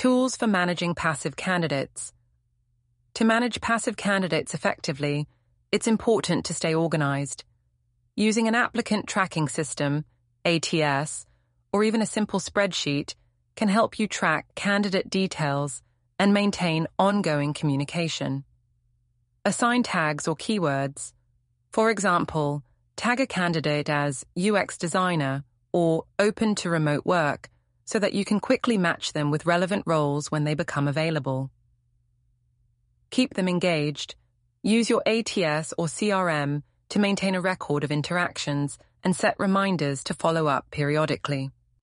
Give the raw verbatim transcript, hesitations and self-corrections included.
Tools for managing passive candidates. To manage passive candidates effectively, it's important to stay organized. Using an applicant tracking system, A T S, or even a simple spreadsheet can help you track candidate details and maintain ongoing communication. Assign tags or keywords. For example, tag a candidate as U X designer or open to remote work so that you can quickly match them with relevant roles when they become available. Keep them engaged. Use your A T S or C R M to maintain a record of interactions and set reminders to follow up periodically.